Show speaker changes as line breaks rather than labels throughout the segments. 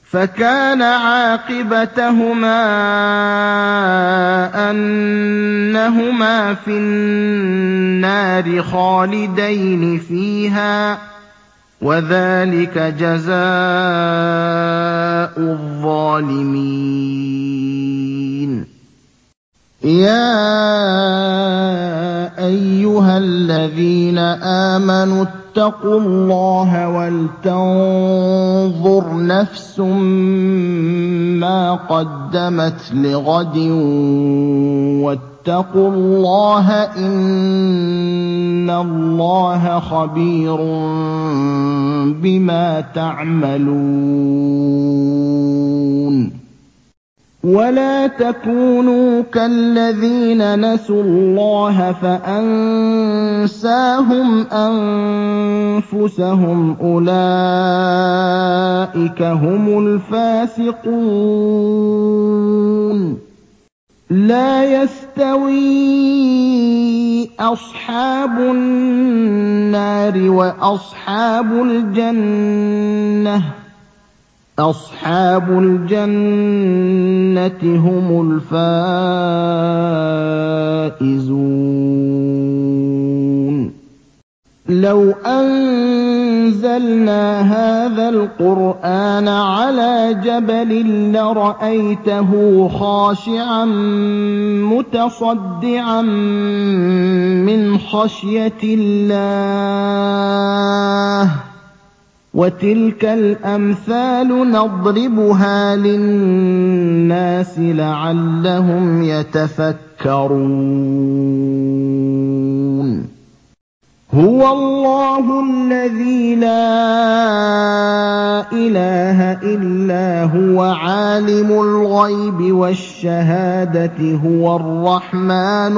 فَكَانَ عَاقِبَتَهُمَا أَنَّهُمَا فِي النَّارِ خَالِدَيْنِ فِيهَا ۚ وَذَٰلِكَ جَزَاءُ الظَّالِمِينَ يَا أَيُّهَا الَّذِينَ آمَنُوا اتَّقُوا اللَّهَ وَلْتَنظُرْ نَفْسٌ مَّا قَدَّمَتْ لِغَدٍ ۖ وَاتَّقُوا اللَّهَ ۚ إِنَّ اللَّهَ خَبِيرٌ بِمَا تَعْمَلُونَ وَلَا تَكُونُوا كَالَّذِينَ نَسُوا اللَّهَ فَأَنسَاهُمْ أَنفُسَهُمْ ۚ أُولَٰئِكَ هُمُ الْفَاسِقُونَ لَا يَسْتَوِي أَصْحَابُ النَّارِ وَأَصْحَابُ الْجَنَّةِ ۚ أَصْحَابُ الْجَنَّةِ هُمُ الْفَائِزُونَ لَوْ أَنزَلْنَا هَٰذَا الْقُرْآنَ عَلَىٰ جَبَلٍ لَّرَأَيْتَهُ خَاشِعًا مُّتَصَدِّعًا مِّنْ خَشْيَةِ اللَّهِ ۚ وَتِلْكَ الْأَمْثَالُ نَضْرِبُهَا لِلنَّاسِ لَعَلَّهُمْ يَتَفَكَّرُونَ هُوَ اللَّهُ الَّذِي لَا إِلَٰهَ إِلَّا هُوَ عَالِمُ الْغَيْبِ وَالشَّهَادَةِ هُوَ الرَّحْمَٰنُ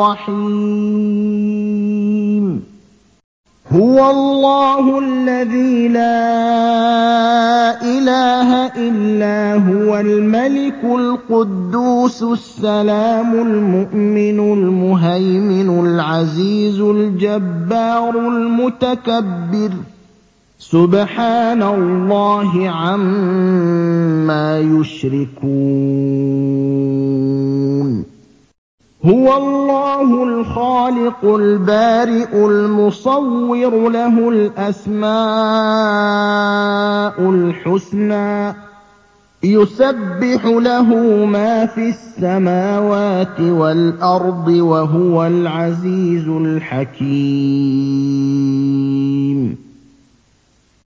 الرَّحِيمُ هُوَ اللَّهُ الَّذِي لَا إِلَٰهَ إِلَّا هُوَ الْمَلِكُ الْقُدُّوسُ السَّلَامُ الْمُؤْمِنُ الْمُهَيْمِنُ الْعَزِيزُ الْجَبَّارُ الْمُتَكَبِّرُ سُبْحَانَ اللَّهِ عَمَّا يُشْرِكُونَ هُوَ اللَّهُ الْخَالِقُ الْبَارِئُ الْمُصَوِّرُ لَهُ الْأَسْمَاءُ الْحُسْنَىٰ ۚ يُسَبِّحُ لَهُ مَا فِي السَّمَاوَاتِ وَالْأَرْضِ ۖ وَهُوَ الْعَزِيزُ الْحَكِيمُ